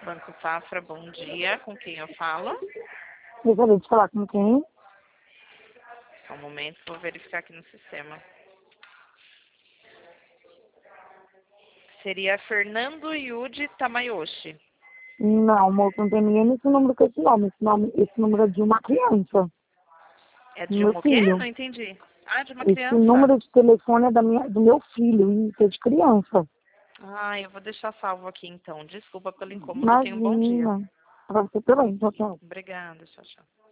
Banco Safra, bom dia. Com quem eu falo? Gostaria de falar com quem? Só um momento, vou verificar aqui no sistema. Seria Fernando Yuji Tamayoshi. Não, moço, não tem ninguém nesse número com esse nome. Esse número é de uma criança. É Do de meu um o quê? filho. Não entendi. Ah, de uma Esse criança. número de telefone é do meu filho, e isso é de criança. Ah, eu vou deixar salvo aqui então. Desculpa pelo incômodo, tenha um bom dia. Imagina. Pra você também, tchau, tchau. Obrigada, tchau, tchau.